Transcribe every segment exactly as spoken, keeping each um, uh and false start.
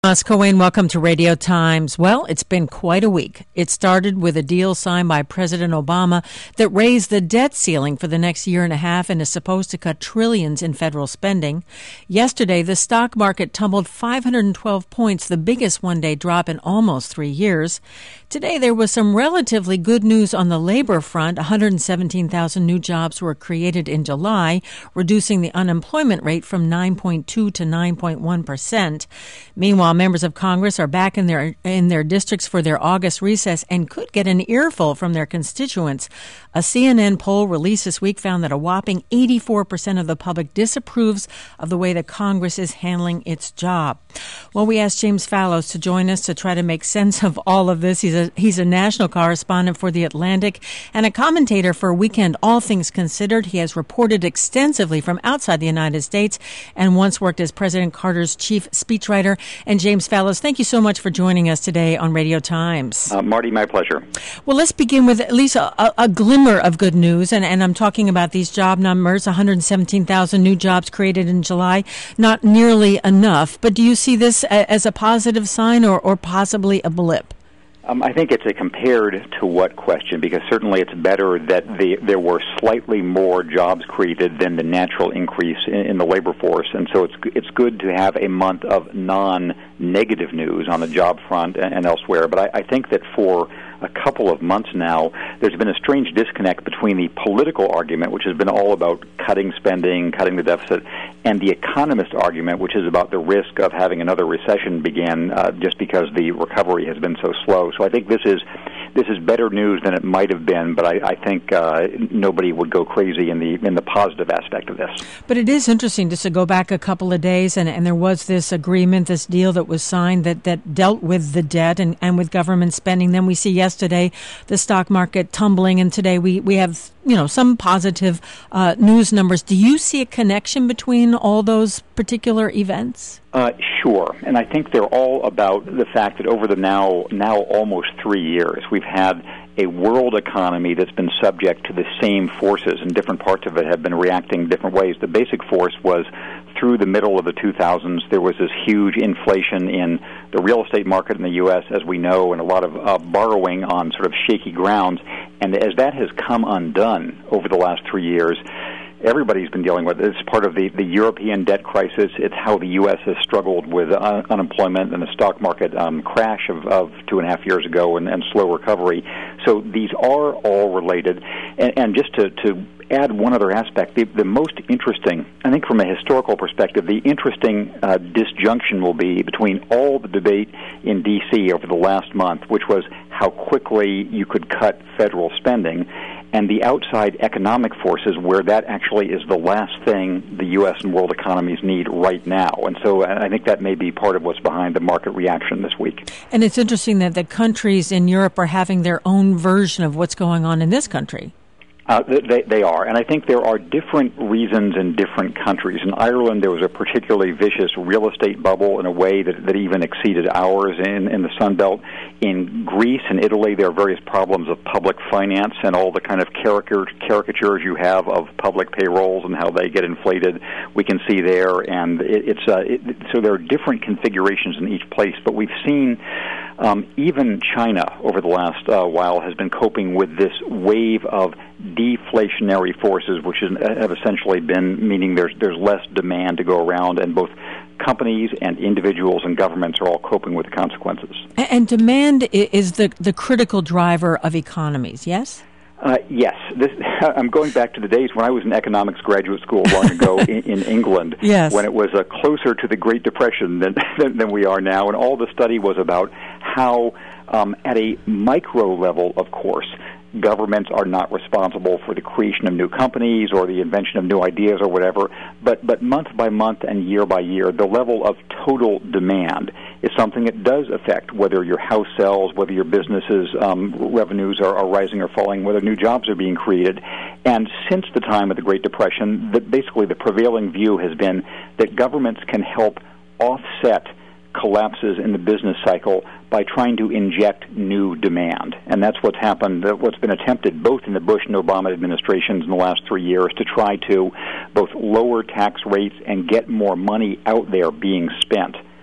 Moscow Wayne, welcome to Radio Times. Well, it's been quite a week. It started with a deal signed by President Obama that raised the debt ceiling for the next year and a half and is supposed to cut trillions in federal spending. Yesterday, the stock market tumbled five hundred twelve points, the biggest one-day drop in almost three years. Today, there was some relatively good news on the labor front. one hundred seventeen thousand new jobs were created in July, reducing the unemployment rate from nine point two to nine point one percent. Meanwhile, members of Congress are back in their in their districts for their August recess and could get an earful from their constituents. A C N N poll released this week found that a whopping eighty-four percent of the public disapproves of the way that Congress is handling its job. Well, we asked James Fallows to join us to try to make sense of all of this. He's a, he's a national correspondent for The Atlantic and a commentator for Weekend All Things Considered. He has reported extensively from outside the United States and once worked as President Carter's chief speechwriter. And James Fallows, thank you so much for joining us today on Radio Times. Uh, Marty, my pleasure. Well, let's begin with at least a, a, a glimmer of good news, and, and I'm talking about these job numbers, one hundred seventeen thousand new jobs created in July, not nearly enough. But do you see this as a positive sign or, or possibly a blip? Um, I think it's a compared to what question, because certainly it's better that the, there were slightly more jobs created than the natural increase in, in the labor force, and so it's it's good to have a month of non-negative news on the job front and, and elsewhere. But I, I think that for a couple of months now, there's been a strange disconnect between the political argument, which has been all about cutting spending, cutting the deficit, and the economist argument, which is about the risk of having another recession begin uh, just because the recovery has been so slow. So I think this is this is better news than it might have been, but I, I think uh, nobody would go crazy in the in the positive aspect of this. But it is interesting just to go back a couple of days, and, and there was this agreement, this deal that was signed that, that dealt with the debt and, and with government spending. Then we see yesterday the stock market tumbling, and today we, we have you know some positive uh, news numbers. Do you see a connection between all those particular events? Uh, sure, and I think they're all about the fact that over the now now almost three years, we've had a world economy that's been subject to the same forces, and different parts of it have been reacting different ways. The basic force was through the middle of the two thousands, there was this huge inflation in the real estate market in the U S, as we know, and a lot of uh, borrowing on sort of shaky grounds. And as that has come undone over the last three years, everybody's been dealing with it. It's part of the, the European debt crisis. It's how the U S has struggled with uh, unemployment and the stock market um, crash of, of two and a half years ago and, and slow recovery. So these are all related. And, and just to, to add one other aspect, the, the most interesting, I think from a historical perspective, the interesting uh, disjunction will be between all the debate in D C over the last month, which was how quickly you could cut federal spending, and the outside economic forces where that actually is the last thing the U S and world economies need right now. And so I think that may be part of what's behind the market reaction this week. And it's interesting that the countries in Europe are having their own version of what's going on in this country. Uh, they, they are, and I think there are different reasons in different countries. In Ireland, there was a particularly vicious real estate bubble in a way that, that even exceeded ours in, in the Sun Belt. In Greece and Italy, there are various problems of public finance and all the kind of caricature, caricatures you have of public payrolls and how they get inflated. We can see there, and it, it's uh, it, so there are different configurations in each place. But we've seen um, even China over the last uh, while has been coping with this wave of deflationary forces, which is, have essentially been meaning there's there's less demand to go around, and both companies and individuals and governments are all coping with the consequences. And demand is the the critical driver of economies, yes? Uh, yes. This, I'm going back to the days when I was in economics graduate school long ago in, in England, yes, when it was uh, closer to the Great Depression than, than, than we are now, and all the study was about how, um, at a micro level, of course, governments are not responsible for the creation of new companies or the invention of new ideas or whatever, but, but month by month and year by year, the level of total demand is something that does affect whether your house sells, whether your business's um, revenues are, are rising or falling, whether new jobs are being created. And since the time of the Great Depression, the, basically the prevailing view has been that governments can help offset collapses in the business cycle by trying to inject new demand. And that's what's happened, what's been attempted both in the Bush and Obama administrations in the last three years to try to both lower tax rates and get more money out there being spent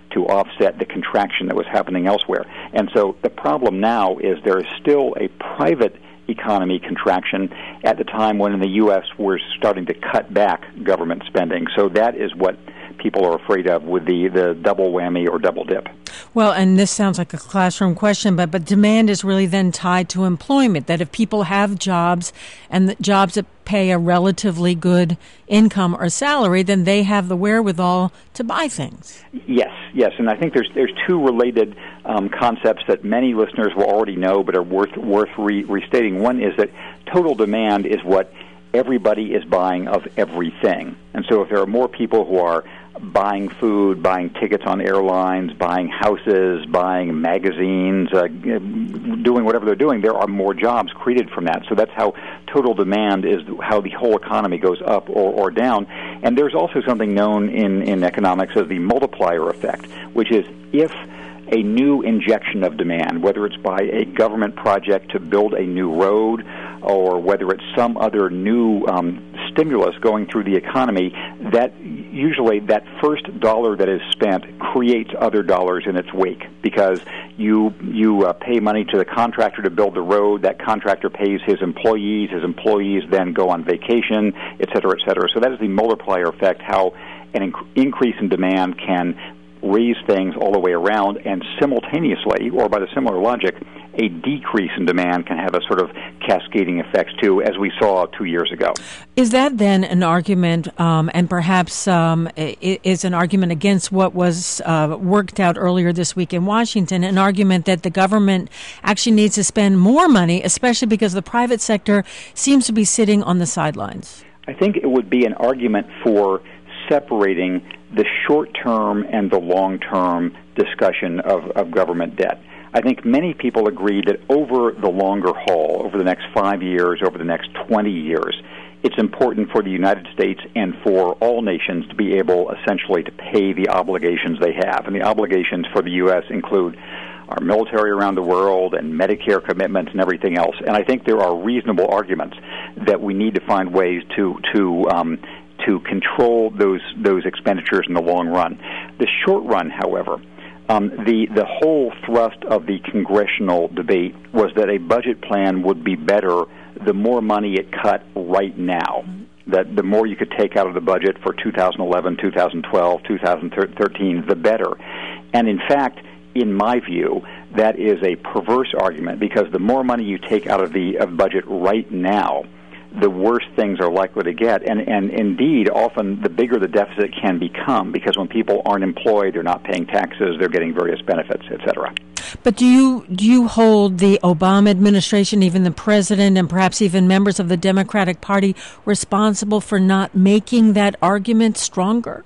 to offset the contraction that was happening elsewhere. And so the problem now is there is still a private economy contraction at the time when in the U S we're starting to cut back government spending. So that is what people are afraid of with the, the double whammy or double dip. Well, and this sounds like a classroom question, but, but demand is really then tied to employment, that if people have jobs and the jobs that pay a relatively good income or salary, then they have the wherewithal to buy things. Yes, yes, and I think there's there's two related um, concepts that many listeners will already know but are worth, worth re- restating. One is that total demand is what everybody is buying of everything. And so if there are more people who are buying food, buying tickets on airlines, buying houses, buying magazines, uh, doing whatever they're doing, there are more jobs created from that. So that's how total demand is, how the whole economy goes up or, or down. And there's also something known in, in economics as the multiplier effect, which is if a new injection of demand, whether it's by a government project to build a new road or whether it's some other new um, stimulus going through the economy, that usually that first dollar that is spent creates other dollars in its wake because you you uh, pay money to the contractor to build the road, that contractor pays his employees, his employees then go on vacation, et cetera, et cetera. So that is the multiplier effect, how an inc- increase in demand can raise things all the way around, and simultaneously, or by the similar logic, a decrease in demand can have a sort of cascading effects too, as we saw two years ago. Is that then an argument, um, and perhaps um, is an argument against what was uh, worked out earlier this week in Washington, an argument that the government actually needs to spend more money, especially because the private sector seems to be sitting on the sidelines? I think it would be an argument for separating the short-term and the long-term discussion of, of government debt. I think many people agree that over the longer haul, over the next five years, over the next twenty years, it's important for the United States and for all nations to be able essentially to pay the obligations they have. And the obligations for the U S include our military around the world and Medicare commitments and everything else. And I think there are reasonable arguments that we need to find ways to to um, to control those those expenditures in the long run. The short run, however, um, the the whole thrust of the congressional debate was that a budget plan would be better the more money it cut right now. That the more you could take out of the budget for two thousand eleven, two thousand twelve, two thousand thirteen, the better. And in fact, in my view, that is a perverse argument because the more money you take out of the of budget right now, the worse things are likely to get. And, and indeed, often the bigger the deficit can become because when people aren't employed, they're not paying taxes, they're getting various benefits, et cetera. But do you do you hold the Obama administration, even the president, and perhaps even members of the Democratic Party responsible for not making that argument stronger?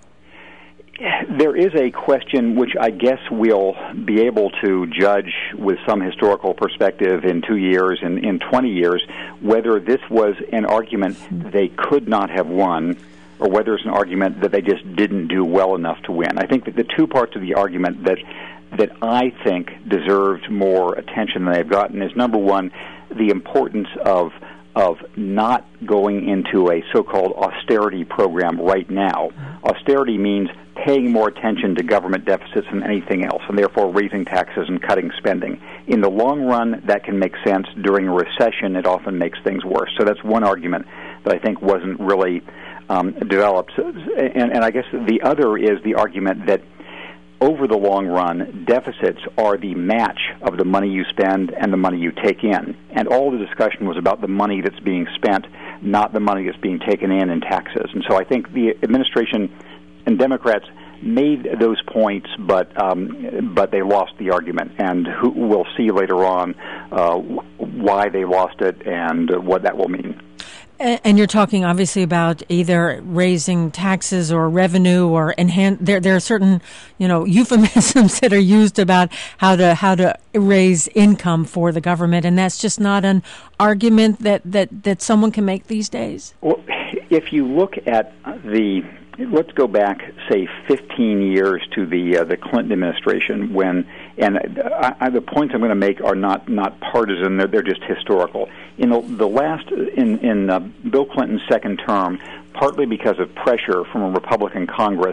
There is a question which I guess we'll be able to judge with some historical perspective in two years and in twenty years, whether this was an argument they could not have won or whether it's an argument that they just didn't do well enough to win. I think that the two parts of the argument that that I think deserved more attention than they've gotten is, number one, the importance of of not going into a so-called austerity program right now. Austerity means paying more attention to government deficits than anything else, and therefore raising taxes and cutting spending. In the long run, that can make sense. During a recession, it often makes things worse. So that's one argument that I think wasn't really um, developed. And, and I guess the other is the argument that over the long run, deficits are the match of the money you spend and the money you take in. And all the discussion was about the money that's being spent, not the money that's being taken in in taxes. And so I think the administration and Democrats made those points, but um, but they lost the argument. And who, we'll see later on uh, why they lost it and uh, what that will mean. And you're talking obviously about either raising taxes or revenue or enhance. There, there are certain, you know, euphemisms that are used about how to how to raise income for the government, and that's just not an argument that, that, that someone can make these days. Well, if you look at the, let's go back, say, fifteen years to the uh, the Clinton administration when, and I, I, the points I'm going to make are not, not partisan, they're, they're just historical. In the, the last, in, in uh, Bill Clinton's second term, partly because of pressure from a Republican Congress,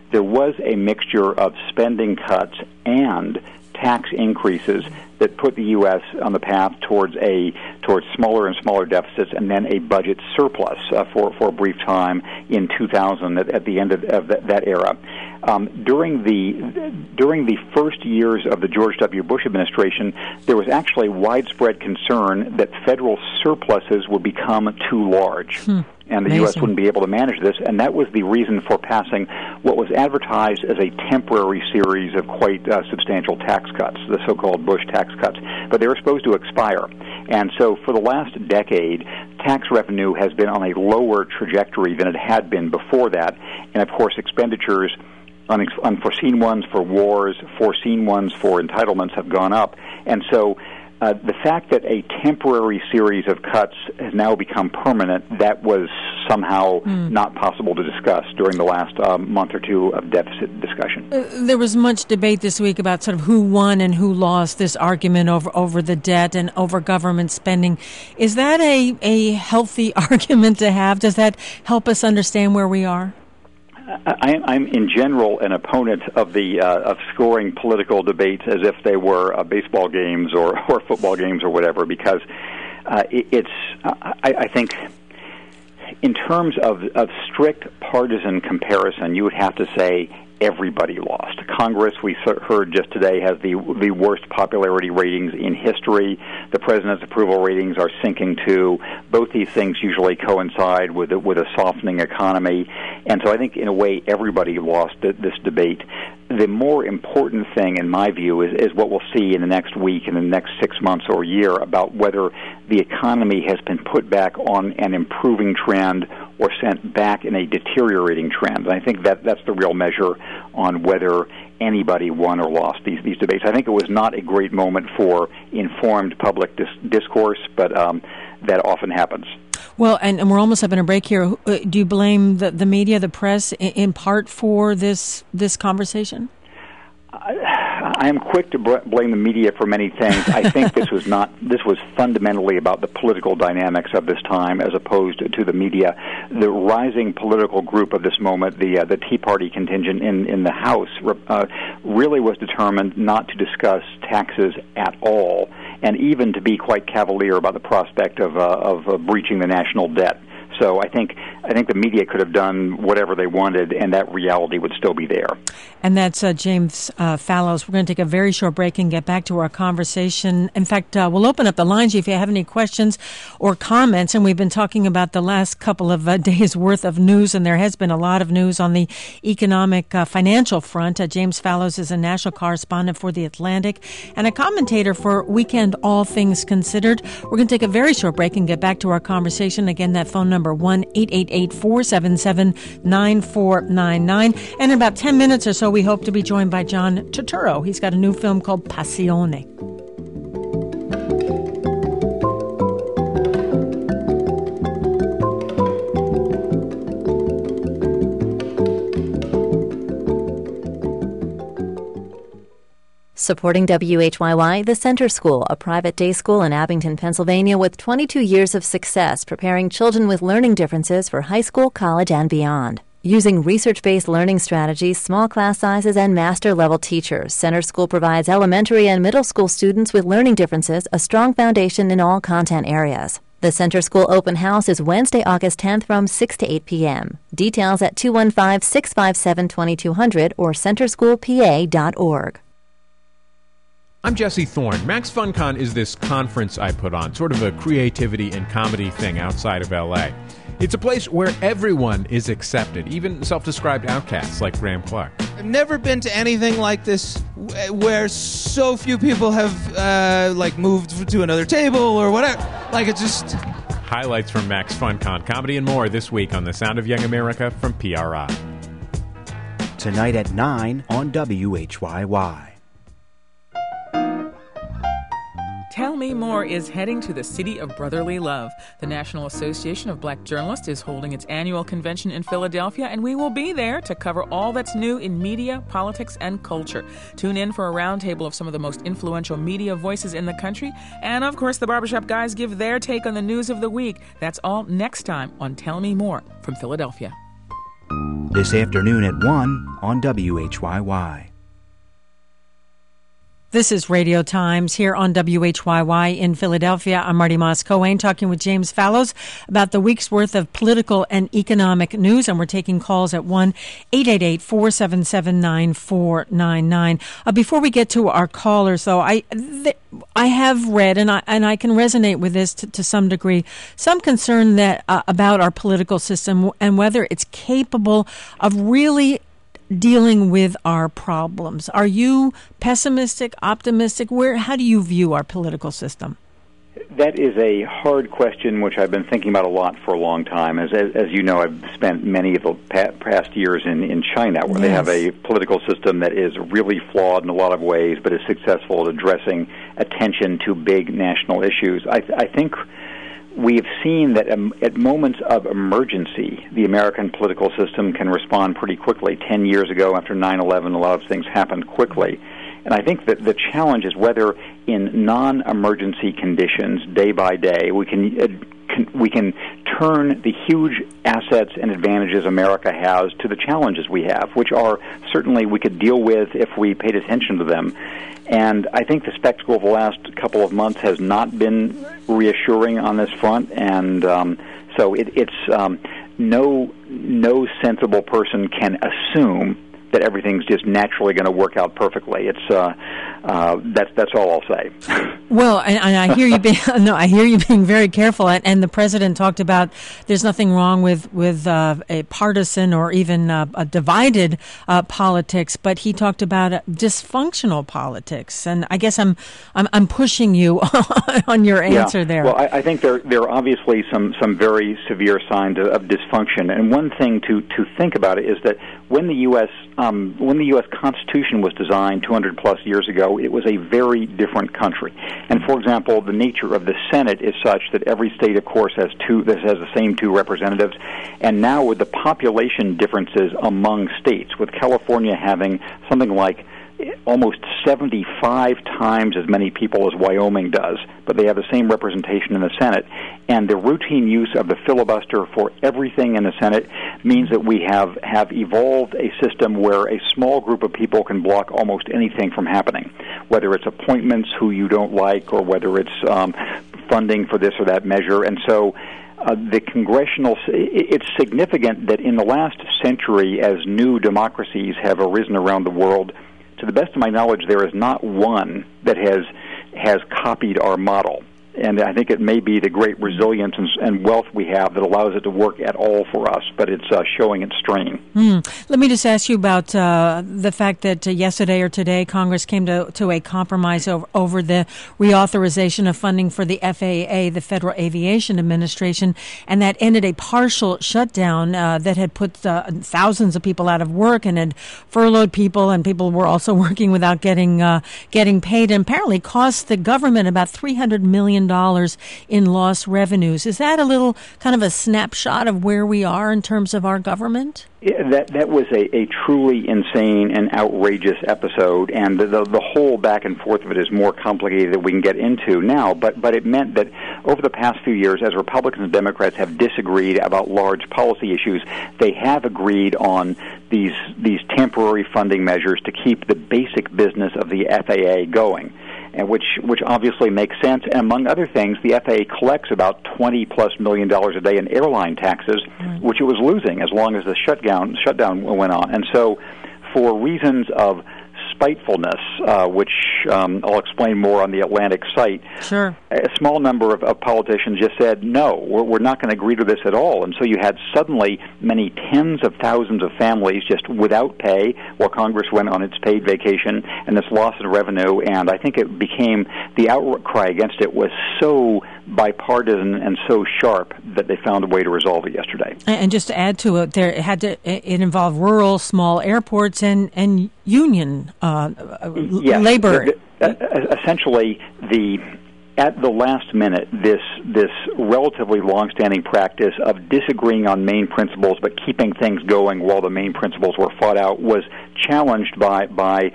there was a mixture of spending cuts and tax increases that put the U S on the path towards a towards smaller and smaller deficits, and then a budget surplus uh, for for a brief time in two thousand at, at the end of, of that, that era. Um, during the during the first years of the George W. Bush administration, there was actually widespread concern that federal surpluses would become too large. Hmm. And the Amazing. U S wouldn't be able to manage this, and that was the reason for passing what was advertised as a temporary series of quite uh, substantial tax cuts, the so-called Bush tax cuts. But they were supposed to expire. And so for the last decade, tax revenue has been on a lower trajectory than it had been before that. And, of course, expenditures, unforeseen ones for wars, foreseen ones for entitlements have gone up. And so Uh, the fact that a temporary series of cuts has now become permanent, that was somehow mm. not possible to discuss during the last um, month or two of deficit discussion. Uh, there was much debate this week about sort of who won and who lost this argument over, over the debt and over government spending. Is that a, a healthy argument to have? Does that help us understand where we are? I, I'm in general an opponent of the uh, of scoring political debates as if they were uh, baseball games or, or football games or whatever, because uh, it, it's uh, I, I think in terms of, of strict partisan comparison, you would have to say everybody lost. Congress, we heard just today, has the the worst popularity ratings in history. The president's approval ratings are sinking too. Both these things usually coincide with a, with a softening economy, and so I think in a way everybody lost this debate. The more important thing, in my view, is, is what we'll see in the next week, in the next six months or year, about whether the economy has been put back on an improving trend or sent back in a deteriorating trend. And I think that that's the real measure on whether anybody won or lost these these debates. I think it was not a great moment for informed public dis- discourse, but um, that often happens. Well, and, and we're almost having a break here. Do you blame the, the media, the press, in, in part for this this conversation? I, I am quick to bl- blame the media for many things. I think this was not. This was fundamentally about the political dynamics of this time, as opposed to, to the media. The rising political group of this moment, the uh, the Tea Party contingent in in the House, uh, really was determined not to discuss taxes at all, and even to be quite cavalier about the prospect of uh, of uh, breaching the national debt. So I think I think the media could have done whatever they wanted, and that reality would still be there. And that's uh, James uh, Fallows. We're going to take a very short break and get back to our conversation. In fact, uh, we'll open up the lines if you have any questions or comments. And we've been talking about the last couple of uh, days' worth of news, and there has been a lot of news on the economic uh, financial front. Uh, James Fallows is a national correspondent for The Atlantic and a commentator for Weekend All Things Considered. We're going to take a very short break and get back to our conversation. Again, that phone number, one eight eight eight, four seven seven, nine four nine nine. And in about ten minutes or so, we hope to be joined by John Turturro. He's got a new film called Passione. Supporting W H Y Y, the Center School, a private day school in Abington, Pennsylvania, with twenty-two years of success preparing children with learning differences for high school, college, and beyond. Using research-based learning strategies, small class sizes, and master-level teachers, Center School provides elementary and middle school students with learning differences a strong foundation in all content areas. The Center School Open House is Wednesday, August tenth from six to eight p.m. Details at two one five, six five seven, two two zero zero or center school p a dot org. I'm Jesse Thorne. Max FunCon is this conference I put on, sort of a creativity and comedy thing outside of L A. It's a place where everyone is accepted, even self-described outcasts like Graham Clark. I've never been to anything like this where so few people have, uh, like, moved to another table or whatever. Like, it just... Highlights from Max FunCon, comedy and more this week on The Sound of Young America from P R I. Tonight at nine on W H Y Y. Tell Me More is heading to the City of Brotherly Love. The National Association of Black Journalists is holding its annual convention in Philadelphia, and we will be there to cover all that's new in media, politics, and culture. Tune in for a roundtable of some of the most influential media voices in the country. And, of course, the Barbershop Guys give their take on the news of the week. That's all next time on Tell Me More from Philadelphia. This afternoon at one on W H Y Y. This is Radio Times here on W H Y Y in Philadelphia. I'm Marty Moss-Coane talking with James Fallows about the week's worth of political and economic news, and we're taking calls at one eight eight eight, four seven seven, nine four nine nine. Uh, before we get to our callers, though, I th- I have read, and I and I can resonate with this to, to some degree, some concern that uh, about our political system and whether it's capable of really dealing with our problems. Are you pessimistic, optimistic? Where, how do you view our political system? That is a hard question, which I've been thinking about a lot for a long time. As as, as you know, I've spent many of the pa- past years in, in China, where yes. they have a political system that is really flawed in a lot of ways, but is successful at addressing attention to big national issues. I, I think we've seen that um, at moments of emergency, the American political system can respond pretty quickly. Ten years ago, after nine eleven, a lot of things happened quickly. And I think that the challenge is whether in non-emergency conditions, day by day, we can, uh, can we can turn the huge assets and advantages America has to the challenges we have, which are certainly we could deal with if we paid attention to them. And I think the spectacle of the last couple of months has not been reassuring on this front, and um, so it, it's um, no no sensible person can assume that everything's just naturally going to work out perfectly. It's uh, uh, that's that's all I'll say. Well, and, and I hear you being no, I hear you being very careful. And, and the president talked about there's nothing wrong with with uh, a partisan or even uh, a divided uh, politics, but he talked about uh, dysfunctional politics. And I guess I'm I'm, I'm pushing you on your answer yeah. there. Well, I, I think there there are obviously some some very severe signs of, of dysfunction. And one thing to to think about it is that when the U S Um, when the U S Constitution was designed two hundred plus years ago, it was a very different country. And for example, the nature of the Senate is such that every state, of course, has two. This has the same two representatives. And now with the population differences among states, with California having something like almost seventy-five times as many people as Wyoming does, but they have the same representation in the Senate. And the routine use of the filibuster for everything in the Senate means that we have, have evolved a system where a small group of people can block almost anything from happening, whether it's appointments who you don't like or whether it's um, funding for this or that measure. And so Uh, the congressional, it's significant that in the last century, as new democracies have arisen around the world, to the best of my knowledge, there is not one that has has copied our model. And I think it may be the great resilience and, and wealth we have that allows it to work at all for us, but it's uh, showing its strain. Mm. Let me just ask you about uh, the fact that uh, yesterday or today Congress came to, to a compromise over, over the reauthorization of funding for the F A A, the Federal Aviation Administration, and that ended a partial shutdown uh, that had put uh, thousands of people out of work and had furloughed people, and people were also working without getting uh, getting paid, and apparently cost the government about three hundred million dollars in lost revenues. Is that a little kind of a snapshot of where we are in terms of our government? Yeah, that that was a, a truly insane and outrageous episode, and the, the the whole back and forth of it is more complicated than we can get into now. But but it meant that over the past few years, as Republicans and Democrats have disagreed about large policy issues, they have agreed on these these temporary funding measures to keep the basic business of the F A A going. And which which obviously makes sense. And among other things, the F A A collects about twenty plus million dollars a day in airline taxes, mm. which it was losing as long as the shutdown shutdown went on. And so, for reasons of spitefulness, uh, which um, I'll explain more on the Atlantic site, sure. a small number of, of politicians just said, no, we're, we're not going to agree to this at all. And so you had suddenly many tens of thousands of families just without pay while Congress went on its paid vacation, and this loss in revenue. And I think it became, the outcry against it was so bipartisan and so sharp that they found a way to resolve it yesterday. And just to add to it, there it had to it involved rural, small airports and and union uh, yes, labor. The, the, essentially, the at the last minute, this this relatively long-standing practice of disagreeing on main principles but keeping things going while the main principles were fought out was challenged by by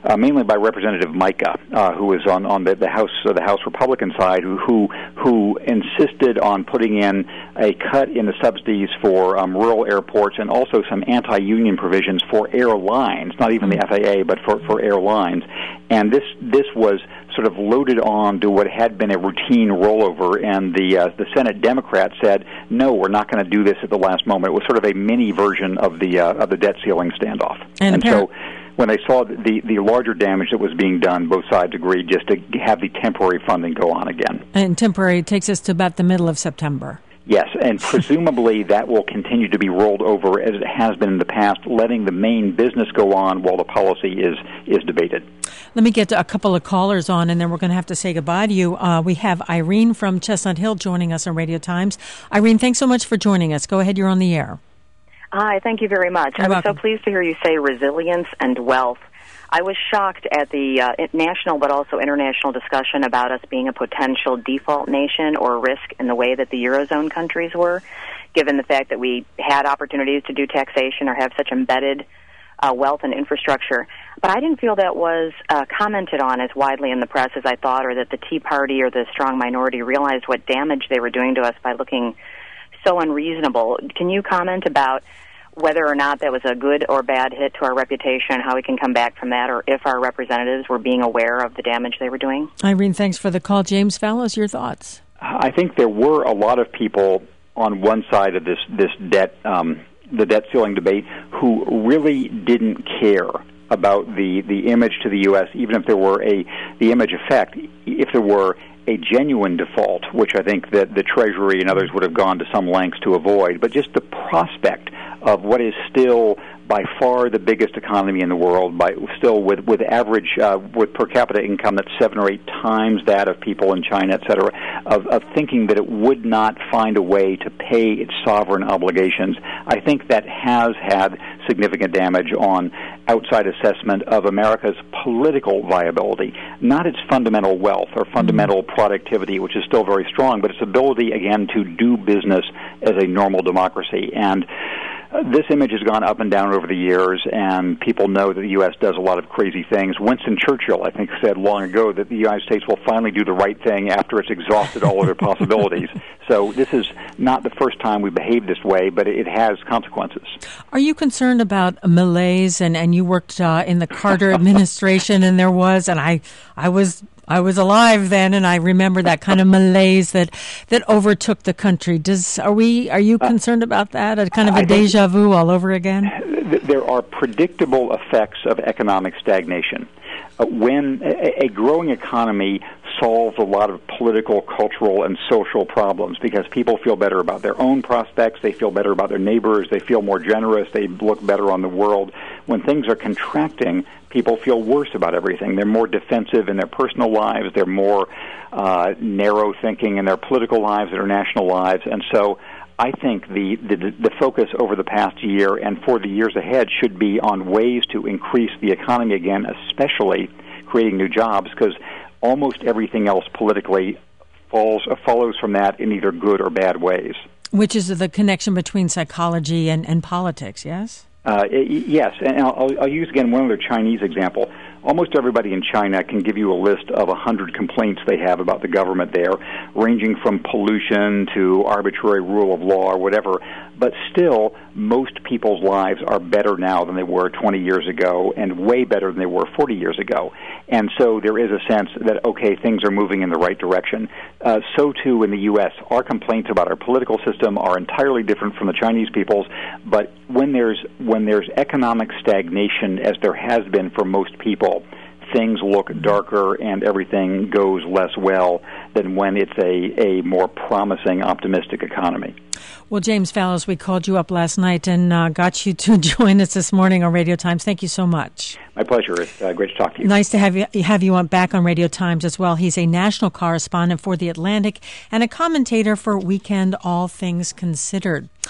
uh, mainly by Representative Micah, uh, who was on, on the, the House uh, the House Republican side, who, who who insisted on putting in a cut in the subsidies for um, rural airports and also some anti-union provisions for airlines, not even the F A A, but for, for airlines. And this this was sort of loaded on to what had been a routine rollover, and the uh, the Senate Democrats said, no, we're not going to do this at the last moment. It was sort of a mini version of the uh, of the debt ceiling standoff. And, and so when they saw the, the larger damage that was being done, both sides agreed just to have the temporary funding go on again. And temporary takes us to about the middle of September. Yes, and presumably that will continue to be rolled over as it has been in the past, letting the main business go on while the policy is is debated. Let me get to a couple of callers on, and then we're going to have to say goodbye to you. Uh, we have Irene from Chestnut Hill joining us on Radio Times. Irene, thanks so much for joining us. Go ahead, you're on the air. Hi, thank you very much. You're I was welcome. so pleased to hear you say resilience and wealth. I was shocked at the uh, national but also international discussion about us being a potential default nation or a risk in the way that the Eurozone countries were, given the fact that we had opportunities to do taxation or have such embedded uh, wealth and infrastructure. But I didn't feel that was uh, commented on as widely in the press as I thought, or that the Tea Party or the strong minority realized what damage they were doing to us by looking so unreasonable. Can you comment about whether or not that was a good or bad hit to our reputation, how we can come back from that, or if our representatives were being aware of the damage they were doing? Irene, thanks for the call. James Fallows, your thoughts? I think there were a lot of people on one side of this this debt um, the debt ceiling debate who really didn't care about the, the image to the U S, even if there were a the image effect, if there were a genuine default, which I think that the Treasury and others would have gone to some lengths to avoid, but just the prospect of what is still by far the biggest economy in the world, by still with with average uh, with per capita income that's seven or eight times that of people in China, et cetera, of, of thinking that it would not find a way to pay its sovereign obligations. I think that has had significant damage on outside assessment of America's political viability, not its fundamental wealth or fundamental productivity, which is still very strong, but its ability, again, to do business as a normal democracy. And this image has gone up and down over the years, and people know that the U S does a lot of crazy things. Winston Churchill, I think, said long ago that the United States will finally do the right thing after it's exhausted all of their possibilities. So this is not the first time we behaved this way, but it has consequences. Are you concerned about malaise? And, and you worked uh, in the Carter administration, and there was, and I, I was... I was alive then, and I remember that kind of malaise that, that overtook the country. Does are we? Are you concerned about that? A kind of a déjà vu all over again? There are predictable effects of economic stagnation. Uh, when a, a growing economy solves a lot of political, cultural, and social problems because people feel better about their own prospects, they feel better about their neighbors, they feel more generous, they look better on the world. When things are contracting, people feel worse about everything. They're more defensive in their personal lives. They're more uh, narrow thinking in their political lives, their national lives. And so I think the, the the focus over the past year and for the years ahead should be on ways to increase the economy again, especially creating new jobs, because almost everything else politically falls uh, follows from that in either good or bad ways. Which is the connection between psychology and, and politics, yes? Uh, yes, and I'll, I'll use again one other Chinese example. Almost everybody in China can give you a list of a hundred complaints they have about the government there, ranging from pollution to arbitrary rule of law or whatever. But still, most people's lives are better now than they were twenty years ago, and way better than they were forty years ago. And so there is a sense that, okay, things are moving in the right direction. Uh, so, too, in the U S, our complaints about our political system are entirely different from the Chinese people's. But when there's when there's economic stagnation, as there has been for most people, things look darker and everything goes less well than when it's a, a more promising, optimistic economy. Well, James Fallows, we called you up last night and uh, got you to join us this morning on Radio Times. Thank you so much. My pleasure. It's uh, great to talk to you. Nice to have you have you on back on Radio Times as well. He's a national correspondent for The Atlantic and a commentator for Weekend All Things Considered.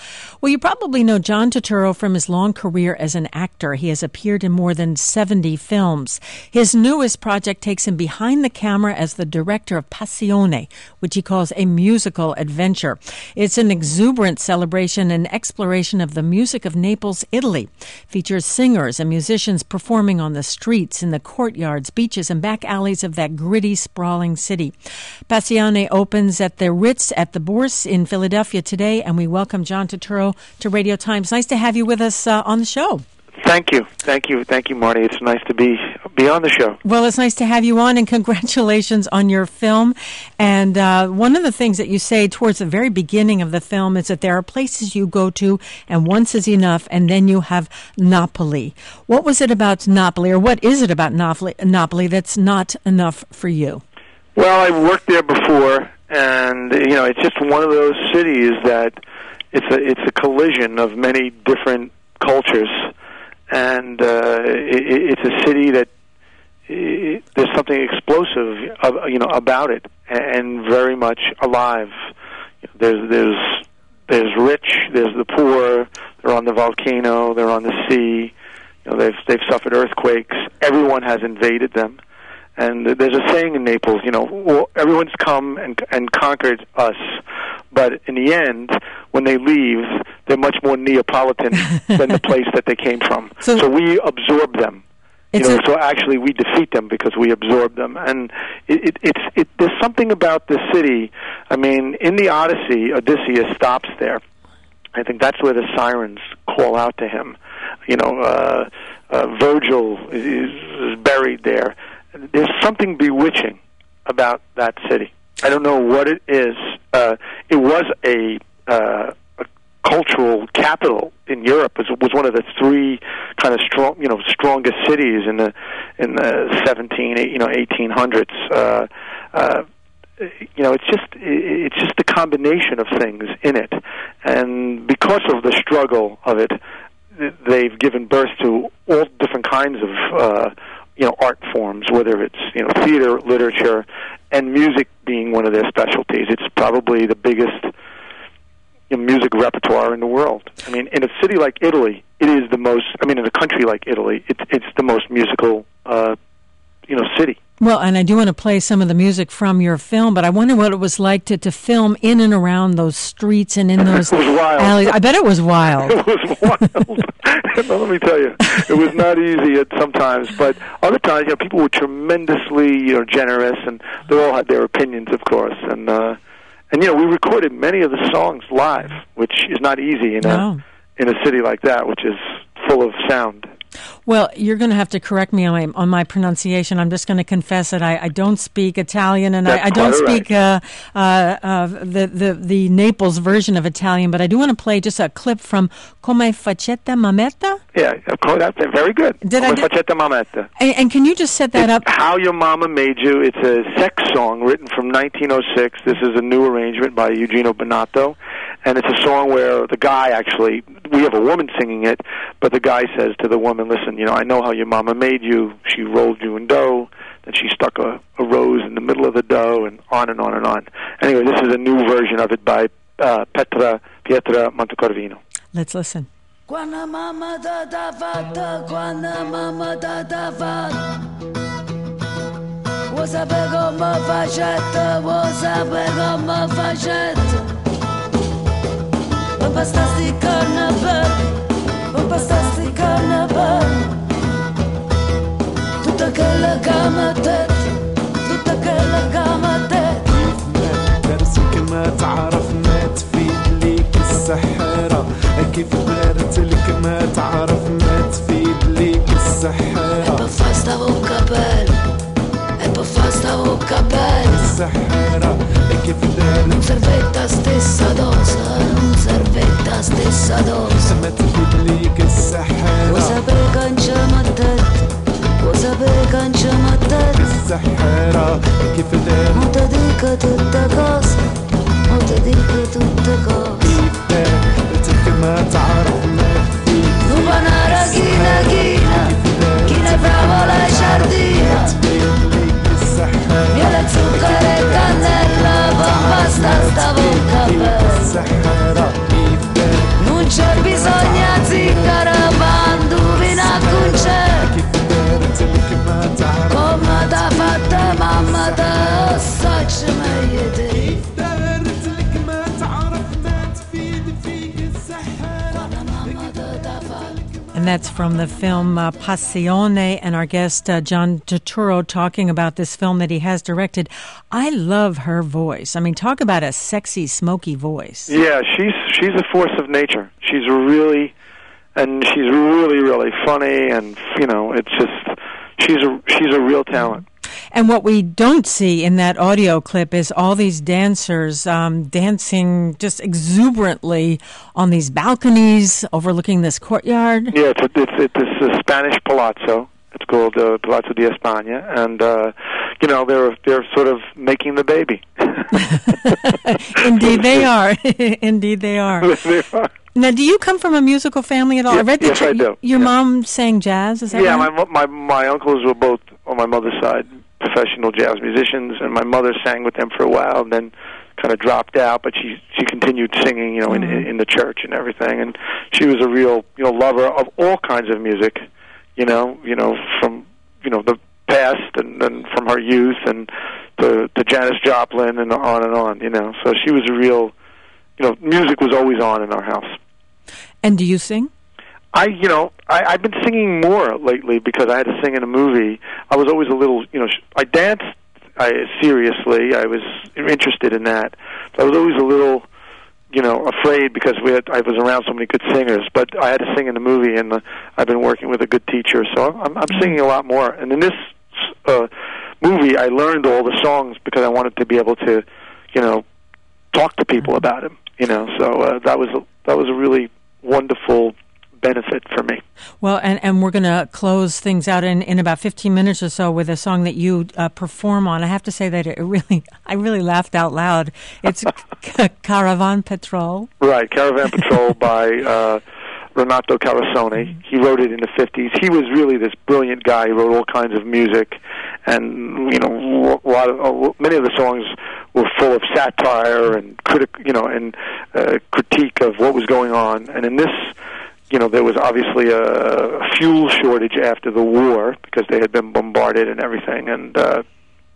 Well, you probably know John Turturro from his long career as an actor. He has appeared in more than seventy films. His newest project takes him behind the camera as the director of Passione, which he calls a musical adventure. It's an exuberant celebration and exploration of the music of Naples, Italy. Features singers and musicians performing on the streets, in the courtyards, beaches, and back alleys of that gritty, sprawling city. Passione opens at the Ritz at the Bourse in Philadelphia today, and we welcome John Turturro to Radio Times. Nice to have you with us uh, on the show. Thank you. Thank you. Thank you, Marty. It's nice to be be on the show. Well, it's nice to have you on, and congratulations on your film. And uh, one of the things that you say towards the very beginning of the film is that there are places you go to, and once is enough, and then you have Napoli. What was it about Napoli, or what is it about Napoli, Napoli that's not enough for you? Well, I've worked there before, and, you know, it's just one of those cities that it's a, it's a collision of many different cultures. And uh, it, it's a city that it, there's something explosive, uh, you know, about it, and very much alive. There's there's there's rich, there's the poor. They're on the volcano, they're on the sea. You know, they've they've suffered earthquakes. Everyone has invaded them, and there's a saying in Naples, you know, well, everyone's come and and conquered us, but in the end, when they leave, they're much more Neapolitan than the place that they came from. So, so we absorb them. You know, so actually we defeat them because we absorb them. And it, it, it's it, there's something about the city. I mean, in the Odyssey, Odysseus stops there. I think that's where the sirens call out to him. You know, uh, uh, Virgil is, is buried there. There's something bewitching about that city. I don't know what it is. Uh, it was a, uh, a cultural capital in Europe. It was one of the three kind of strong, you know, strongest cities in the in the seventeen, you know, eighteen hundreds. Uh, uh, you know, it's just it's just the combination of things in it, and because of the struggle of it, they've given birth to all different kinds of uh, you know art forms, whether it's you know theater, literature, and music being one of their specialties. It's probably the biggest you know, music repertoire in the world. I mean, in a city like Italy, it is the most. I mean, in a country like Italy, it's it's the most musical uh, you know city. Well, and I do want to play some of the music from your film, but I wonder what it was like to, to film in and around those streets and in those it was wild. alleys. I bet it was wild. It was wild. Let me tell you, it was not easy at sometimes, but other times, you know, people were tremendously, you know, generous, and they all had their opinions, of course, and uh, and you know, we recorded many of the songs live, which is not easy in no. a in a city like that, which is full of sound. Well, you're going to have to correct me on my, on my pronunciation. I'm just going to confess that I, I don't speak Italian, and I, I don't speak uh, uh, uh, the, the the Naples version of Italian, but I do want to play just a clip from Come Facetta Mametta. Yeah, of course, that's very good. Did Come I do- Facetta Mametta. And, and can you just set that it's up? How Your Mama Made You. It's a sex song written from nineteen oh six. This is a new arrangement by Eugenio Bonato. And it's a song where the guy actually, we have a woman singing it, but the guy says to the woman, listen, you know, I know how your mama made you. She rolled you in dough, then she stuck a, a rose in the middle of the dough, and on and on and on. Anyway, this is a new version of it by uh, Petra, Pietra Montecorvino. Let's listen. Quando mamma da da fatta, quando mamma da da fatta, vuoi sapere come facette, vuoi sapere come facette. Bastasti carnaval, bastasti carnaval. Tutta quella gama te, tutta quella gama te. درسك ما تعرف ما تفيد ليك السحارة. كيف دارت لك ما تعرف ما تفيد ليك السحارة. Basta vocabel, basta vocabel. السحارة كيف دارت. Non servetta stessa dose. Servetta stessa dose. ما تفيد ليك السحارة. وسابق انشا مدت وسابق انشا مدت السحارة كيف دار. Non ti dico tutte cose, non ti dico tutte cose. كيف دارتك ما تعرف ما تفيد. Lupanara china china, china bravo la giardina. Miele, zucchero e cannella, basta sta bocca bella. السحارة كيف دارت. مضى الصاج ما يدري دارت لك ما تعرف ما تفيد فيك السحارة And that's from the film uh, Passione, and our guest, uh, John Turturro, talking about this film that he has directed. I love her voice. I mean, talk about a sexy, smoky voice. Yeah, she's she's a force of nature. She's really, and she's really, really funny, and, you know, it's just, she's a, she's a real talent. And what we don't see in that audio clip is all these dancers um, dancing just exuberantly on these balconies overlooking this courtyard. Yeah, it's a, it's, it's a Spanish palazzo. It's called uh, Palazzo di España, and uh, you know they're they're sort of making the baby. Indeed, they are. Indeed, they are. They are. Now, do you come from a musical family at all? Yeah, I read that yes, your, I do. Your yeah. mom sang jazz. Is that yeah, right? my my my uncles were both on my mother's side professional jazz musicians, and my mother sang with them for a while, and then kind of dropped out. But she she continued singing, you know, mm-hmm. in in the church and everything. And she was a real you know lover of all kinds of music, you know, you know from you know the past and then from her youth and to to Janis Joplin and on and on, you know. So she was a real, you know, music was always on in our house. And do you sing? I, you know, I, I've been singing more lately because I had to sing in a movie. I was always a little, you know, sh- I danced I, seriously. I was interested in that. So I was always a little, you know, afraid because we had, I was around so many good singers. But I had to sing in the movie, and uh, I've been working with a good teacher, so I'm, I'm singing a lot more. And in this uh, movie, I learned all the songs because I wanted to be able to, you know, talk to people about them. You know, so uh, that was a, that was a really wonderful benefit for me. Well, and, and we're going to close things out in, in about fifteen minutes or so with a song that you uh, perform on. I have to say that it really, I really laughed out loud. It's Caravan Patrol. Right, Caravan Patrol by uh, Renato Carosone. He wrote it in the fifties. He was really this brilliant guy. He wrote all kinds of music, and you know, a lot of uh, many of the songs were full of satire and critic, you know, and uh, critique of what was going on. And in this, you know, there was obviously a fuel shortage after the war because they had been bombarded and everything. And uh,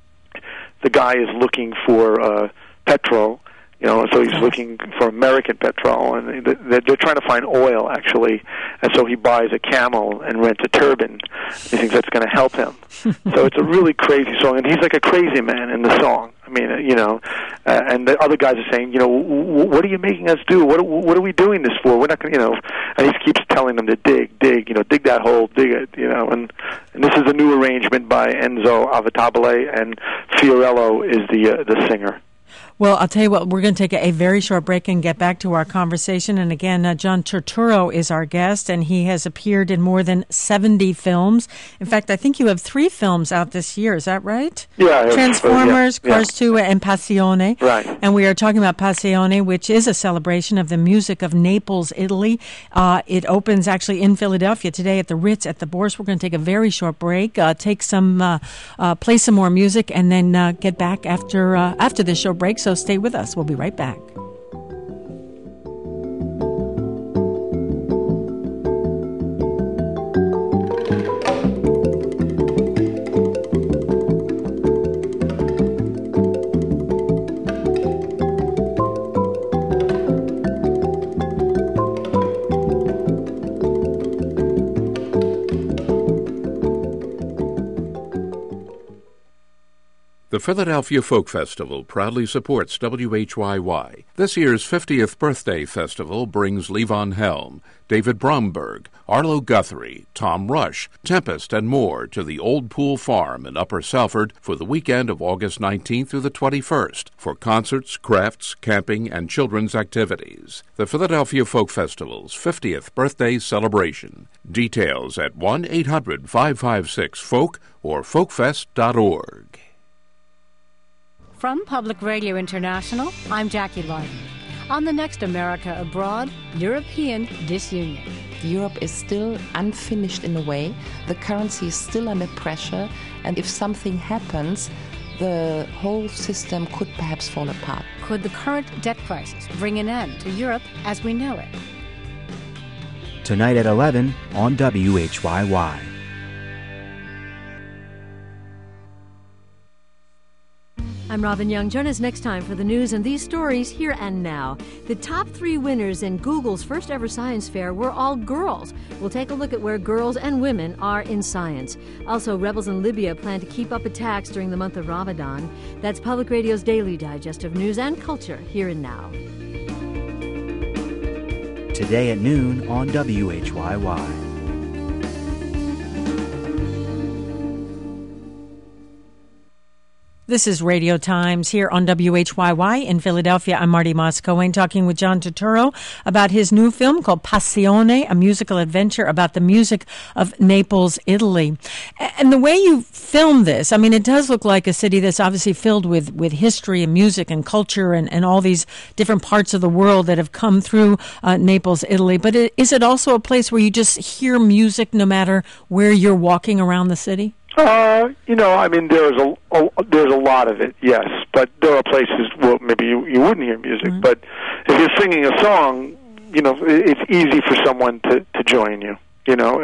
the guy is looking for uh, petrol, you know, so he's looking for American petrol, and they're, they're trying to find oil, actually. And so he buys a camel and rents a turban. He thinks that's going to help him. So it's a really crazy song, and he's like a crazy man in the song. I mean, you know, uh, and the other guys are saying, you know, w- what are you making us do? What what are we doing this for? We're not going to, you know, and he keeps telling them to dig, dig, you know, dig that hole, dig it, you know, and, and this is a new arrangement by Enzo Avitabile, and Fiorello is the uh, the singer. Well, I'll tell you what, we're going to take a, a very short break and get back to our conversation. And again, uh, John Turturro is our guest, and he has appeared in more than seventy films. In fact, I think you have three films out this year. Is that right? Yeah. Transformers, uh, yeah, Cars yeah. two, and Passione. Right. And we are talking about Passione, which is a celebration of the music of Naples, Italy. Uh, it opens actually in Philadelphia today at the Ritz at the Bourse. We're going to take a very short break, uh, take some, uh, uh, play some more music, and then uh, get back after uh, after this short break. So stay with us. We'll be right back. The Philadelphia Folk Festival proudly supports W H Y Y. This year's fiftieth birthday festival brings Levon Helm, David Bromberg, Arlo Guthrie, Tom Rush, Tempest, and more to the Old Pool Farm in Upper Salford for the weekend of August nineteenth through the twenty-first for concerts, crafts, camping, and children's activities. The Philadelphia Folk Festival's fiftieth birthday celebration. Details at one eight hundred five five six folk or folkfest dot org. From Public Radio International, I'm Jackie Lydon. On the next America Abroad, European disunion. Europe is still unfinished in a way. The currency is still under pressure, and if something happens, the whole system could perhaps fall apart. Could the current debt crisis bring an end to Europe as we know it? Tonight at eleven on W H Y Y. I'm Robin Young. Join us next time for the news and these stories here and now. The top three winners in Google's first ever science fair were all girls. We'll take a look at where girls and women are in science. Also, rebels in Libya plan to keep up attacks during the month of Ramadan. That's Public Radio's daily digest of news and culture here and now. Today at noon on W H Y Y. This is Radio Times here on W H Y Y in Philadelphia. I'm Marty Moscow, talking with John Turturro about his new film called Passione, a musical adventure about the music of Naples, Italy. And the way you film this, I mean, it does look like a city that's obviously filled with, with history and music and culture and, and all these different parts of the world that have come through uh, Naples, Italy. But it, is it also a place where you just hear music no matter where you're walking around the city? Uh, you know, I mean, there's a, a there's a lot of it, yes, but there are places where maybe you, you wouldn't hear music. Mm-hmm. But if you're singing a song, you know, it's easy for someone to, to join you. You know,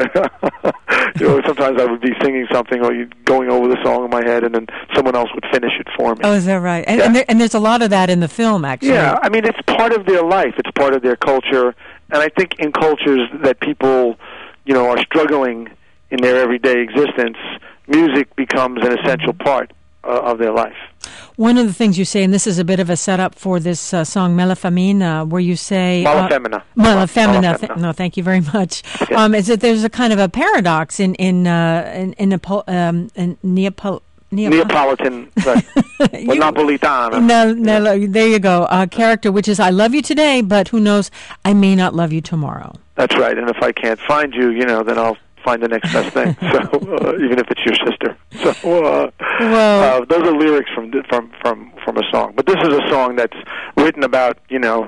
you know, sometimes I would be singing something or you going over the song in my head, and then someone else would finish it for me. Oh, is that right? And, yeah. and, there, and there's a lot of that in the film, actually. Yeah, I mean, it's part of their life. It's part of their culture, and I think in cultures that people, you know, are struggling in their everyday existence, music becomes an essential part uh, of their life. One of the things you say, and this is a bit of a setup for this uh, song Mala Femina, where you say... Mala Femina. Uh, Mala Femina. Th- no, thank you very much. Okay. Um, is that there's a kind of a paradox in in uh, in, in, Nepo- um, in Neapol- Neapolitan, right. Or Napolitana. No, no, yeah. There you go. A character which is, I love you today, but who knows, I may not love you tomorrow. That's right, and if I can't find you, you know, then I'll find the next best thing. So uh, even if it's your sister, so uh, uh, those are lyrics from from from from a song. But this is a song that's written about, you know,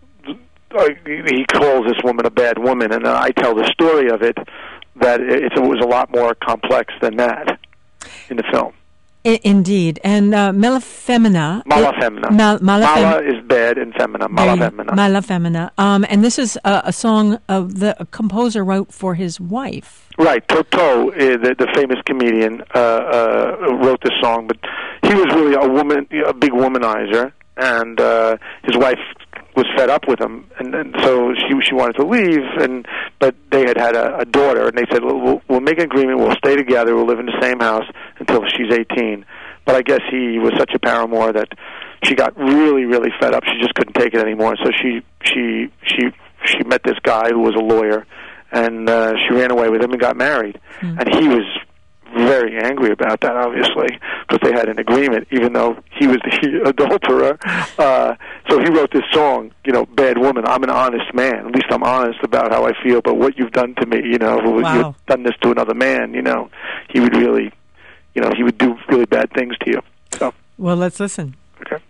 uh, he calls this woman a bad woman, and I tell the story of it that it, it was a lot more complex than that in the film. I, indeed, and uh, Mala Femina. Mala Femina. Mal, Mala, Mala fem- is bad and Femina. Mala Femina. Mala Femina. Um, and this is a, a song of the a composer wrote for his wife. Right, Totò, uh, the, the famous comedian, uh, uh, wrote this song, but he was really a woman, a big womanizer, and uh, his wife was fed up with him, and, and so she she wanted to leave, and but they had had a, a daughter, and they said, well, we'll, we'll make an agreement, we'll stay together, we'll live in the same house until she's eighteen. But I guess he was such a paramour that she got really, really fed up. She just couldn't take it anymore, so she she she she met this guy who was a lawyer, and uh, she ran away with him and got married. Mm. And he was very angry about that, obviously, because they had an agreement, even though he was the adulterer. Uh, so he wrote this song, you know, Bad Woman. I'm an honest man. At least I'm honest about how I feel, but what you've done to me, you know, wow. You've done this to another man, you know, he would really, you know, he would do really bad things to you. So, well, let's listen. Okay.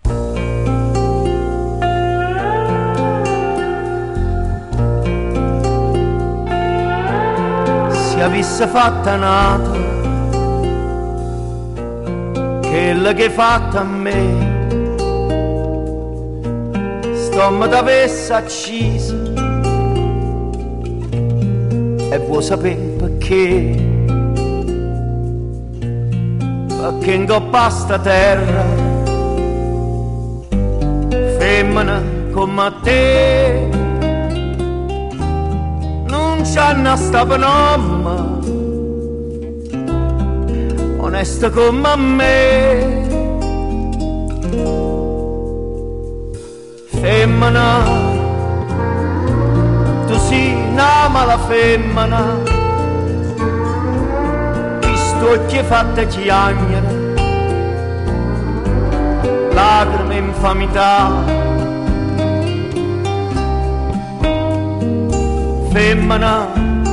Se avesse fatta nata quella che hai fatta a me, stomma t'avesse accisa e vuoi sapere perché? Perché ingoppa sta terra femmina come te non c'hanno sta penoma onesta come me. Femmina, tu sei una mala femmina, chi sto occhi fatta chiagnere, lacrime infamità. Femmina,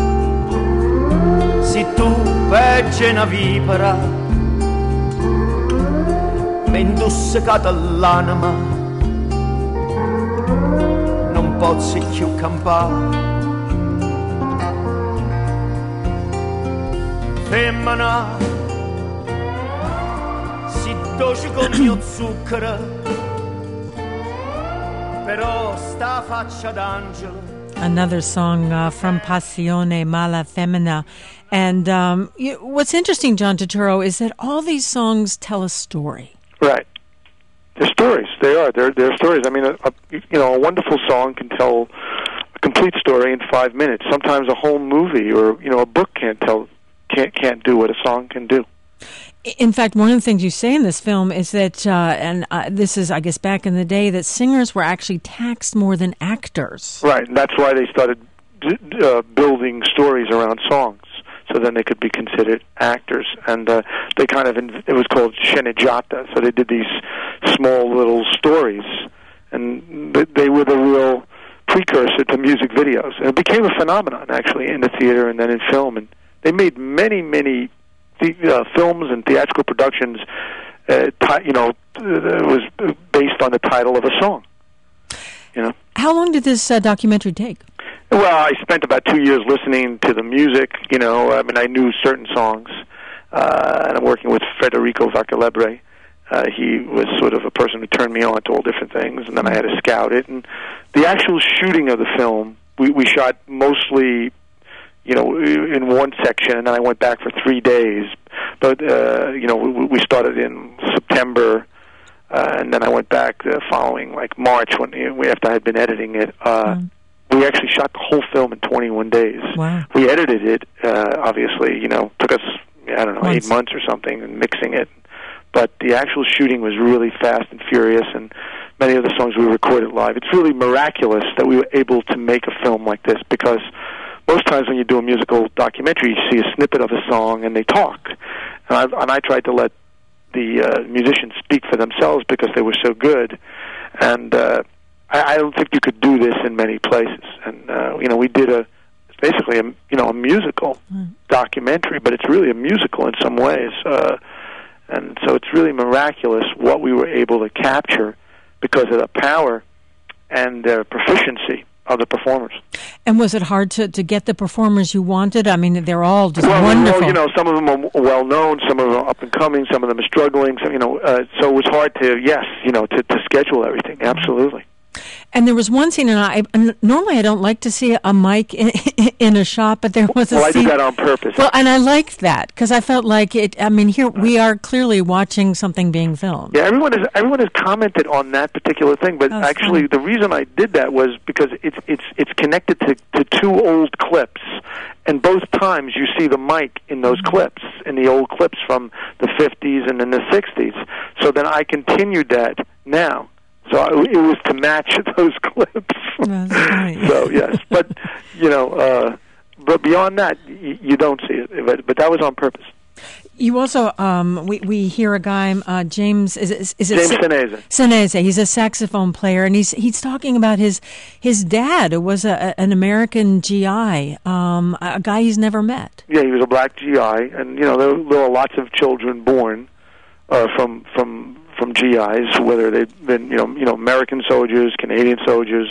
se tu peggio una vipera, mi indussicata l'anima, non posso più campare. Femmina, si dolce come il mio zucchero, però sta faccia d'angelo. Another song uh, from Passione, Mala Femina. And um, you, what's interesting, John Turturro, is that all these songs tell a story. Right. They're stories. They are. They're, they're stories. I mean, a, a, you know, a wonderful song can tell a complete story in five minutes. Sometimes a whole movie or, you know, a book can't tell, can't, can't do what a song can do. In fact, one of the things you say in this film is that, uh, and uh, this is, I guess, back in the day, that singers were actually taxed more than actors. Right, and that's why they started d- uh, building stories around songs, so then they could be considered actors. And uh, they kind of, it was called sceneggiata, so they did these small little stories, and they were the real precursor to music videos. And it became a phenomenon, actually, in the theater and then in film. And they made many, many the, uh, films and theatrical productions, uh, ti- you know, it was based on the title of a song. You know. How long did this uh, documentary take? Well, I spent about two years listening to the music. You know, I mean, I knew certain songs, uh, and I'm working with Federico Vacalebre. Uh, he was sort of a person who turned me on to all different things, and then I had to scout it. And the actual shooting of the film, we, we shot mostly, you know, in one section, and then I went back for three days. But, uh, you know, we, we started in September, uh, and then I went back the following, like, March, when after I had been editing it. Uh, mm. We actually shot the whole film in twenty-one days. Wow. We edited it, uh, obviously, you know, took us, I don't know, months. eight months or something, and mixing it. But the actual shooting was really fast and furious, and many of the songs we recorded live. It's really miraculous that we were able to make a film like this, because most times when you do a musical documentary, you see a snippet of a song and they talk. And I, and I tried to let the uh, musicians speak for themselves because they were so good. And uh, I, I don't think you could do this in many places. And, uh, you know, we did a, it's basically, a, you know, a musical mm. documentary, but it's really a musical in some ways. Uh, and so it's really miraculous what we were able to capture because of the power and their proficiency of the performers. And was it hard to, to get the performers you wanted? I mean, they're all just well, wonderful. Well, you know, some of them are well known, some of them are up and coming, some of them are struggling. So, you know, uh, so it was hard to, yes, you know, to, to schedule everything. Absolutely. And there was one scene, and I and normally I don't like to see a mic in, in a shot, but there was a well, scene. Well, I did that on purpose. Well, and I liked that because I felt like it. I mean, here we are clearly watching something being filmed. Yeah, everyone has everyone has commented on that particular thing, but That's actually, funny. the reason I did that was because it's it's it's connected to to two old clips, and both times you see the mic in those mm-hmm. clips, in the old clips from the fifties and in the sixties. So then I continued that now. So it was to match those clips. That's right. So yes, but you know, uh, but beyond that, y- you don't see it. But, but that was on purpose. You also, um, we we hear a guy, uh, James, is it, is it James Sa- Senese. Senese. He's a saxophone player, and he's he's talking about his his dad, who was a, an American G I, um, a guy he's never met. Yeah, he was a black G I, and you know there, there were lots of children born uh, from from. from G Is, whether they've been, you know, you know, American soldiers, Canadian soldiers,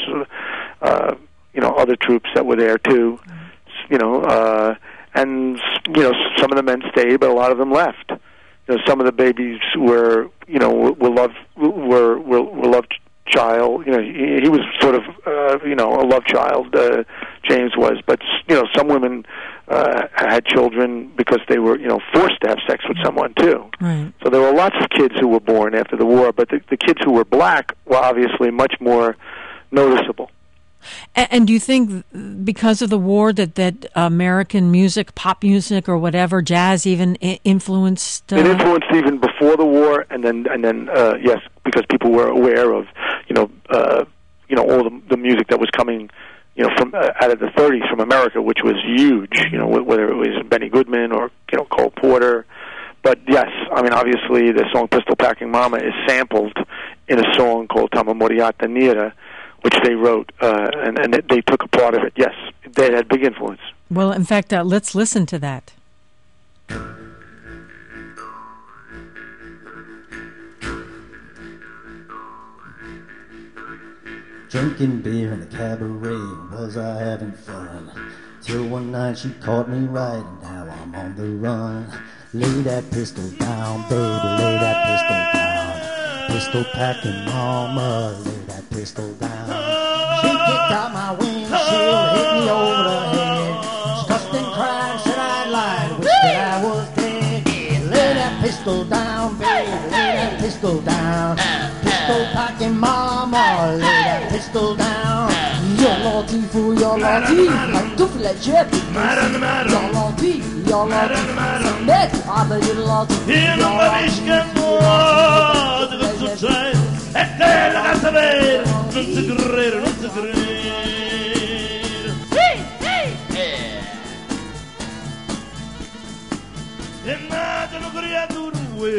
uh, you know, other troops that were there too, you know, uh, and you know, some of the men stayed, but a lot of them left. You know, some of the babies were, you know, were, were love, were were, were love child. You know, he, he was sort of, uh, you know, a love child. Uh, James was, but you know, some women uh, had children because they were, you know, forced to have sex with someone too. Right. So there were lots of kids who were born after the war, but the, the kids who were black were obviously much more noticeable. And, and do you think because of the war that, that American music, pop music or whatever, jazz even I- influenced? Uh... It influenced even before the war, and then and then uh, yes, because people were aware of, you know, uh, you know, all the, the music that was coming, you know, from uh, out of the thirties from America, which was huge. You know, whether it was Benny Goodman or, you know, Cole Porter. But yes, I mean, obviously the song "Pistol Packing Mama" is sampled in a song called "Tama Moriata Nera," which they wrote, uh, and, and they took a part of it. Yes, they had big influence. Well, in fact, uh, let's listen to that. Drinking beer in the cabaret, was I having fun? Till one night she caught me right, and now I'm on the run. Lay that pistol down, baby, lay that pistol down. Pistol packing mama, lay that pistol down. She kicked out my windshield, hit me over the head. She cussed and cried, said I lied, wished that I was dead. Lay that pistol down, baby, lay that pistol down. يلاطي هالطفل جاب يلاطي يلاطي سميت عبد اللطيف Io non capisco nulla che succede e te la da sapere non si credere, non si credere sì, sì è nata una creatura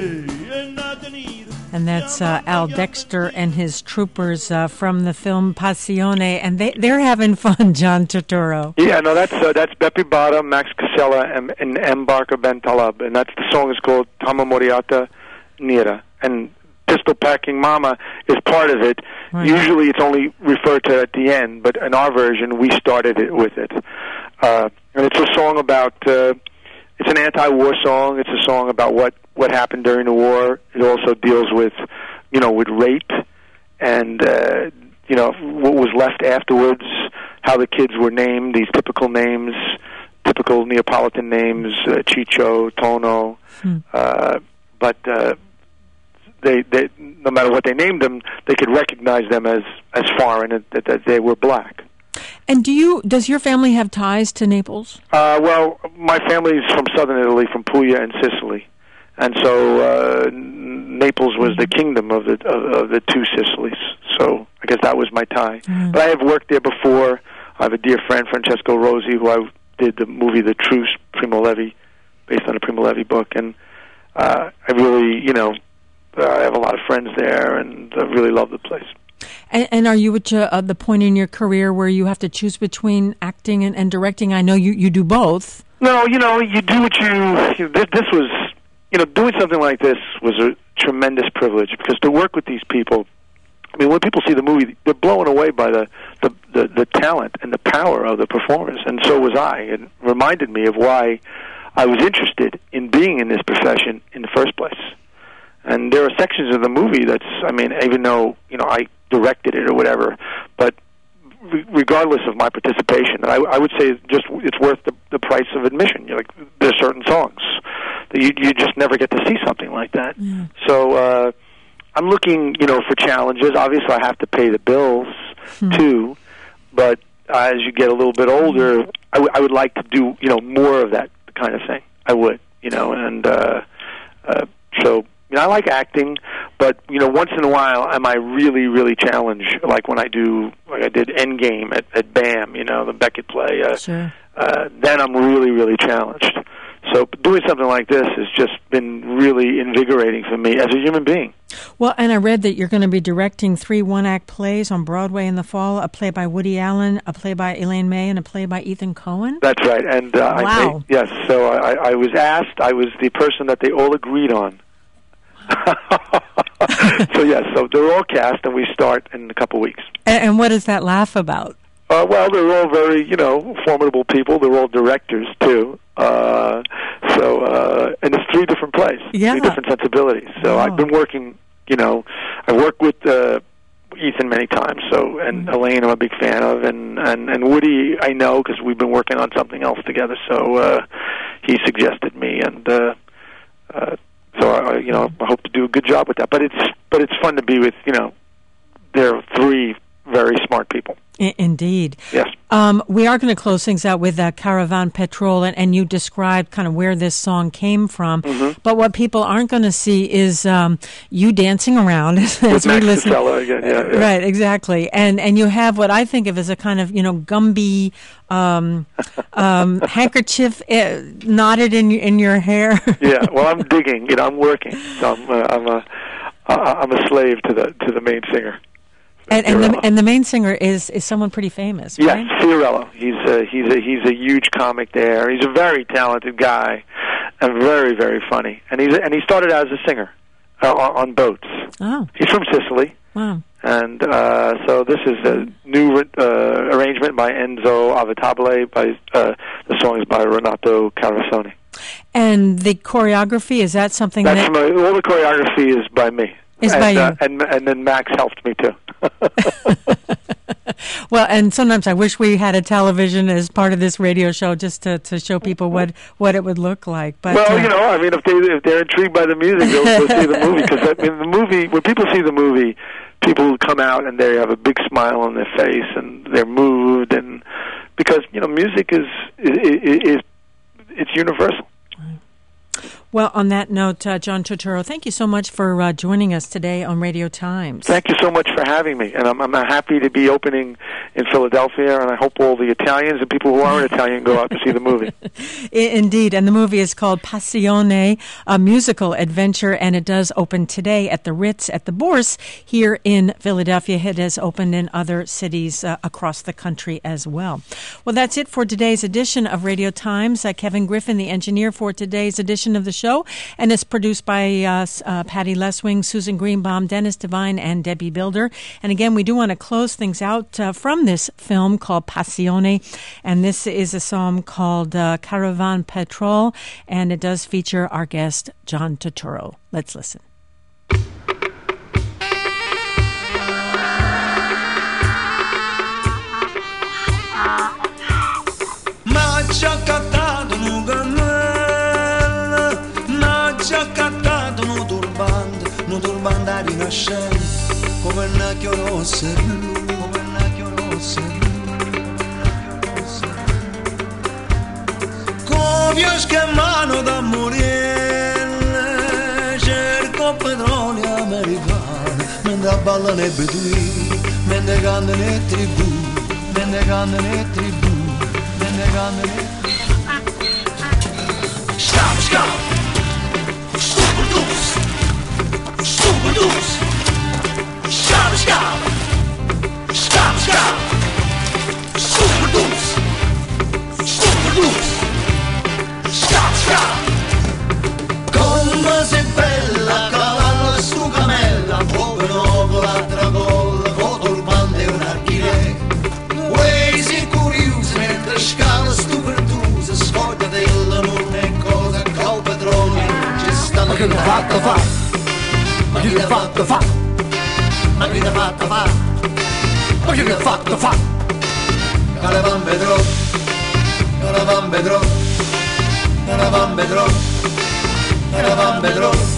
è nata nera. And that's uh, Al Dexter and his troopers uh, from the film Passione, and they, they're having fun, John Turturro. Yeah, no, that's uh, that's Beppe Bada, Max Casella, and, and M. Barker Ben Talab, and that's the song is called Tama Moriata Nera, and Pistol Packing Mama is part of it. Right. Usually it's only referred to at the end, but in our version we started it with it. Uh, and it's a song about, uh, it's an anti-war song, it's a song about what what happened during the war. It also deals with, you know, with rape and, uh, you know, what was left afterwards, how the kids were named, these typical names, typical Neapolitan names, uh, Ciccio, Tono, hmm. uh, but uh, they, they, no matter what they named them, they could recognize them as, as foreign, and that, that they were black. And do you? Does your family have ties to Naples? Uh, well, my family's from southern Italy, from Puglia and Sicily. And so uh, Naples was the kingdom of the of, of the two Sicilies. So I guess that was my tie. Mm. But I have worked there before. I have a dear friend, Francesco Rosi, who I did the movie The Truce, Primo Levi, based on a Primo Levi book. And uh, I really, you know, uh, I have a lot of friends there, and I really love the place. And, and are you at uh, the point in your career where you have to choose between acting and, and directing? I know you, you do both. No, you know, you do what you... This, this was... You know, doing something like this was a tremendous privilege, because to work with these people, I mean, when people see the movie, they're blown away by the, the, the, the talent and the power of the performers, and so was I. It reminded me of why I was interested in being in this profession in the first place. And there are sections of the movie that's, I mean, even though, you know, I directed it or whatever, but regardless of my participation, I, I would say it's just it's worth the, the price of admission. You're like, there's certain songs that you you just never get to see something like that. Yeah. So uh, I'm looking, you know, for challenges. Obviously, I have to pay the bills hmm. too, but uh, as you get a little bit older, I, w- I would like to do, you know, more of that kind of thing. I would, you know, and uh, uh, so. You know, I like acting, but, you know, once in a while am I really, really challenged, like when I do, like I did Endgame at, at BAM, you know, the Beckett play. Uh, sure. uh, then I'm really, really challenged. So doing something like this has just been really invigorating for me as a human being. Well, and I read that you're going to be directing three one-act plays on Broadway in the fall, a play by Woody Allen, a play by Elaine May, and a play by Ethan Coen? That's right. And uh, wow. I made, yes, so I, I was asked, I was the person that they all agreed on. So yes, so they're all cast, and we start in a couple weeks. And, and what is that laugh about? Uh, well, they're all very, you know, formidable people. They're all directors too. Uh, so, uh, and it's three different plays, yeah. three different sensibilities. So oh. I've been working, you know, I've worked with uh, Ethan many times. So, and mm-hmm. Elaine, I'm a big fan of, and and and Woody, I know because we've been working on something else together. So uh, he suggested me, and. Uh, uh, So I, you know, I hope to do a good job with that. But it's but it's fun to be with, you know, there are three very smart people. I- indeed. Yes. Um, we are going to close things out with uh, Caravan Petrol, and, and you described kind of where this song came from. Mm-hmm. But what people aren't going to see is um, you dancing around as with we Max listen. Casella again, yeah, yeah. Right, exactly. And and you have what I think of as a kind of, you know, Gumby um, um, handkerchief uh, knotted in in your hair. Yeah. Well, I'm digging. You know, I'm working. So I'm uh, I'm a uh, I'm a slave to the to the main singer. And, and the and the main singer is, is someone pretty famous, right? Yes, Fiorello. He's a, he's a he's a huge comic there. He's a very talented guy, and very very funny. And he's and he started out as a singer uh, on, on boats. Oh, he's from Sicily. Wow. And uh, so this is a new uh, arrangement by Enzo Avitabile. By uh, the song is by Renato Carasone. And the choreography, is that something That's that my, all the choreography is by me. Is and, by you. Uh, and and then Max helped me too. Well, and sometimes I wish we had a television as part of this radio show just to, to show people what, what it would look like. But well, uh, you know, I mean, if they if they're intrigued by the music, they'll, they'll see the movie. Because I mean, the movie, when people see the movie, people who come out and they have a big smile on their face and they're moved, and because you know music is is, is it's universal. Well, on that note, uh, John Turturro, thank you so much for uh, joining us today on Radio Times. Thank you so much for having me, and I'm, I'm happy to be opening in Philadelphia, and I hope all the Italians and people who aren't Italian go out to see the movie. Indeed, and the movie is called Passione, a musical adventure, and it does open today at the Ritz at the Bourse here in Philadelphia. It has opened in other cities uh, across the country as well. Well, that's it for today's edition of Radio Times. Uh, Kevin Griffin, the engineer for today's edition of the show, and it's produced by uh, uh, Patty Leswing, Susan Greenbaum, Dennis Devine, and Debbie Builder. And again, we do want to close things out uh, from this film called Passione, and this is a song called uh, Caravan Petrol, and it does feature our guest, John Turturro. Let's listen. Banda rinascente, come il nacchio rosso e blu, come il nacchio rosso e blu. Covio schemano da morire, cerco petrolio americano, mentre ballano i beduini, mentre cantano le tribù, mentre cantano le tribù, mentre cantano le tribù. Stop, stop, super deuce. Super deuce. Stop, stop. Stop, stop. Super deuce. Super deuce. Stop, stop. Come sei bella, cavallo e su camella, fuoco dopo l'altra colla, con turbante e un archile. Waze curiosi mentre scala stu perdusa, scorda della non è cosa, col petrolio ci stanno che non fatta fa. Ma chi l'ha fatto fa? Ma chi l'ha fatto fa? Ma chi l'ha fatto fa? Caravan vedrò, caravan vedrò, caravan vedrò, caravan vedrò.